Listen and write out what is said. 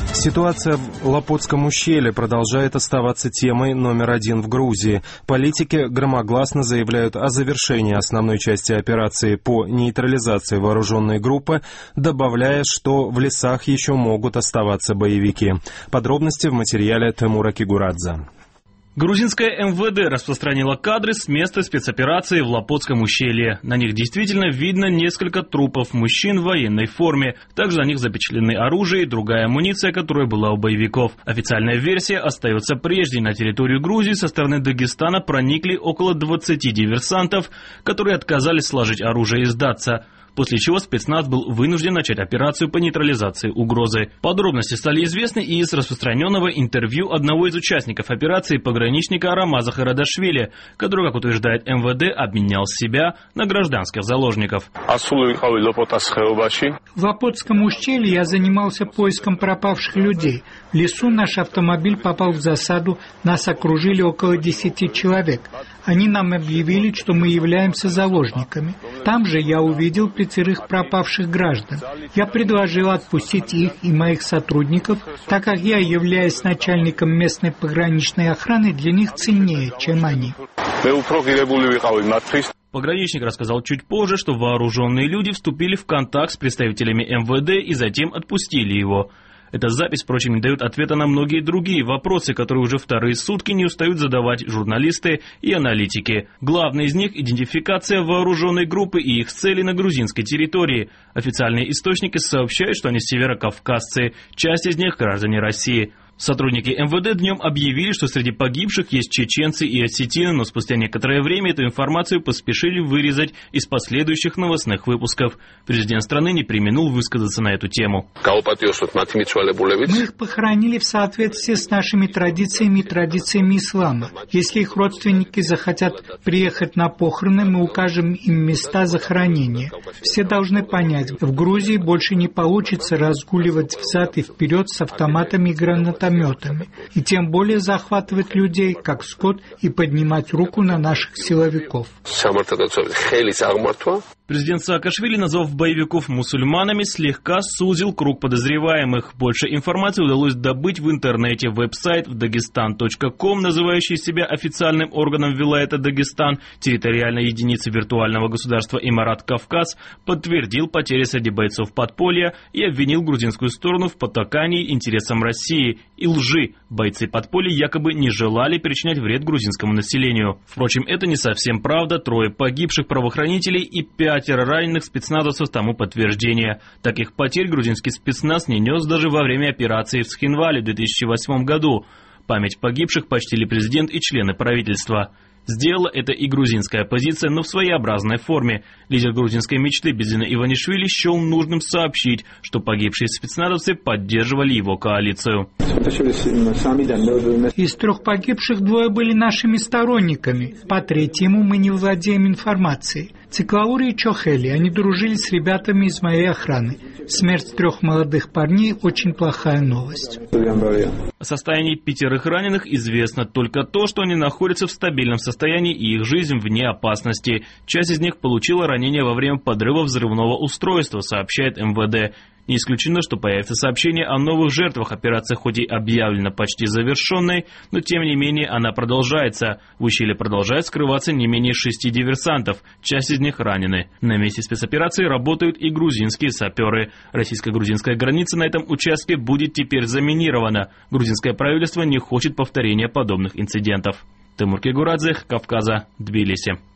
Ситуация в Лопотском ущелье продолжает оставаться темой номер один в Грузии. Политики громогласно заявляют о завершении основной части операции по нейтрализации вооруженной группы, добавляя, что в лесах еще могут оставаться боевики. Подробности в материале Тимура Кигурадзе. Грузинское МВД распространило кадры с места спецоперации в Лопотском ущелье. На них действительно видно несколько трупов мужчин в военной форме. Также на них запечатлены оружие и другая амуниция, которая была у боевиков. Официальная версия остается прежней. На территорию Грузии со стороны Дагестана проникли около 20 диверсантов, которые отказались сложить оружие и сдаться. После чего спецназ был вынужден начать операцию по нейтрализации угрозы. Подробности стали известны и из распространенного интервью одного из участников операции, пограничника Рамаза Харадашвили, который, как утверждает МВД, обменял себя на гражданских заложников. В Лопотском ущелье я занимался поиском пропавших людей. В лесу наш автомобиль попал в засаду, нас окружили около 10 человек. Они нам объявили, что мы являемся заложниками. Там же я увидел 5 пропавших граждан. Я предложил отпустить их и моих сотрудников, так как я, являюсь начальником местной пограничной охраны, для них ценнее, чем они. Пограничник рассказал чуть позже, что вооруженные люди вступили в контакт с представителями МВД и затем отпустили его. Эта запись, впрочем, не дает ответа на многие другие вопросы, которые уже вторые сутки не устают задавать журналисты и аналитики. Главный из них – идентификация вооруженной группы и их цели на грузинской территории. Официальные источники сообщают, что они северокавказцы, часть из них – граждане России. Сотрудники МВД днем объявили, что среди погибших есть чеченцы и осетины, но спустя некоторое время эту информацию поспешили вырезать из последующих новостных выпусков. Президент страны не преминул высказаться на эту тему. Мы их похоронили в соответствии с нашими традициями и традициями ислама. Если их родственники захотят приехать на похороны, мы укажем им места захоронения. Все должны понять, в Грузии больше не получится разгуливать взад и вперед с автоматами и гранатометами. И тем более захватывать людей, как скот, и поднимать руку на наших силовиков. Президент Саакашвили, назвав боевиков мусульманами, слегка сузил круг подозреваемых. Больше информации удалось добыть в интернете. Веб-сайт dagestan.com, называющий себя официальным органом вилайета Дагестан, территориальной единицы виртуального государства Имарат Кавказ, подтвердил потери среди бойцов подполья и обвинил грузинскую сторону в потакании интересам России и лжи. Бойцы подполья якобы не желали причинять вред грузинскому населению. Впрочем, это не совсем правда. 3 погибших правоохранителей и 5 раненых спецназовцев тому подтверждение. Таких потерь грузинский спецназ не нес даже во время операции в Схинвале в 2008 году. Память погибших почтили президент и члены правительства. Сделала это и грузинская оппозиция, но в своеобразной форме. Лидер грузинской мечты Бедзина Иванишвили счел нужным сообщить, что погибшие спецназовцы поддерживали его коалицию. Из 3 погибших 2 были нашими сторонниками. По 3-му мы не владеем информацией. Циклаури и Чохели, они дружили с ребятами из моей охраны. Смерть 3 молодых парней – очень плохая новость. О состоянии 5 раненых известно только то, что они находятся в стабильном состоянии и их жизнь вне опасности. Часть из них получила ранения во время подрыва взрывного устройства, сообщает МВД. Не исключено, что появится сообщение о новых жертвах. Операция хоть и объявлена почти завершенной, но тем не менее она продолжается. В ущелье продолжает скрываться не менее 6 диверсантов. Часть из них ранены. На месте спецоперации работают и грузинские саперы. Российско-грузинская граница на этом участке будет теперь заминирована. Грузинское правительство не хочет повторения подобных инцидентов. Тимур Кигурадзе, Кавказа, Тбилиси.